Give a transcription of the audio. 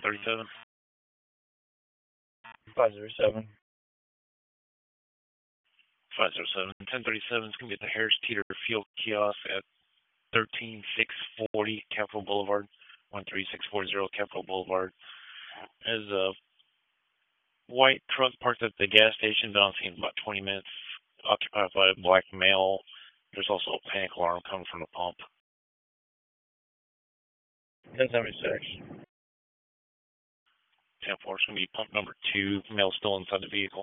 1037. 507. 507. 1037 is going to be at the Harris Teeter Fuel Kiosk at 13640 Capitol Boulevard. 13640 Capitol Boulevard. There's a white truck parked at the gas station. Been on scene about 20 minutes. Occupied by a black male. There's also a panic alarm coming from the pump. 1076. 10-4 is going to be pump number 2. Male still inside the vehicle.